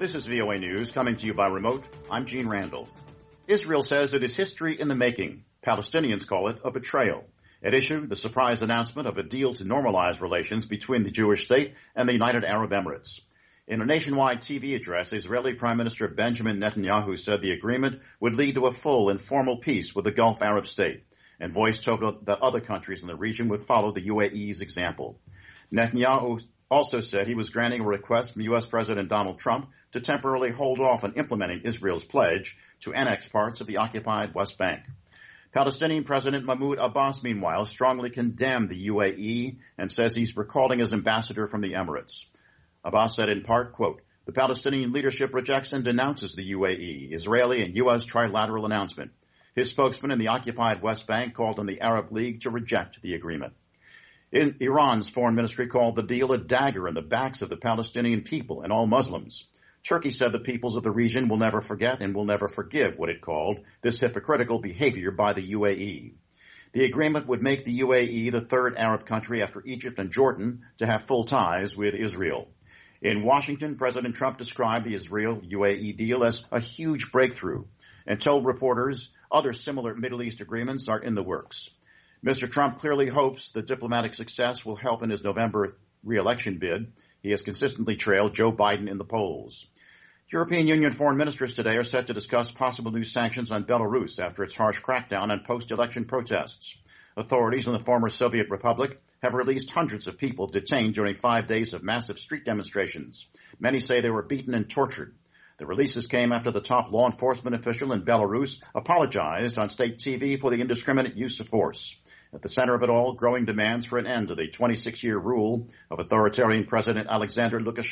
This is VOA News coming to you by remote. I'm Gene Randall. Israel says it is history in the making. Palestinians call it a betrayal. At issue, the surprise announcement of a deal to normalize relations between the Jewish state and the United Arab Emirates. In a nationwide TV address, Israeli Prime Minister Benjamin Netanyahu said the agreement would lead to a full and formal peace with the Gulf Arab state, and voiced hope that other countries in the region would follow the UAE's example. Netanyahu also said he was granting a request from U.S. President Donald Trump to temporarily hold off on implementing Israel's pledge to annex parts of the occupied West Bank. Palestinian President Mahmoud Abbas, meanwhile, strongly condemned the UAE and says he's recalling his ambassador from the Emirates. Abbas said in part, quote, "The Palestinian leadership rejects and denounces the UAE, Israeli and U.S. trilateral announcement." His spokesman in the occupied West Bank called on the Arab League to reject the agreement. Iran's foreign ministry called the deal a dagger in the backs of the Palestinian people and all Muslims. Turkey said the peoples of the region will never forget and will never forgive what it called this hypocritical behavior by the UAE. The agreement would make the UAE the third Arab country after Egypt and Jordan to have full ties with Israel. In Washington, President Trump described the Israel-UAE deal as a huge breakthrough and told reporters other similar Middle East agreements are in the works. Mr. Trump clearly hopes the diplomatic success will help in his November re-election bid. He has consistently trailed Joe Biden in the polls. European Union foreign ministers today are set to discuss possible new sanctions on Belarus after its harsh crackdown on post-election protests. Authorities in the former Soviet Republic have released hundreds of people detained during 5 days of massive street demonstrations. Many say they were beaten and tortured. The releases came after the top law enforcement official in Belarus apologized on state TV for the indiscriminate use of force. At the center of it all, growing demands for an end to the 26-year rule of authoritarian President Alexander Lukashenko.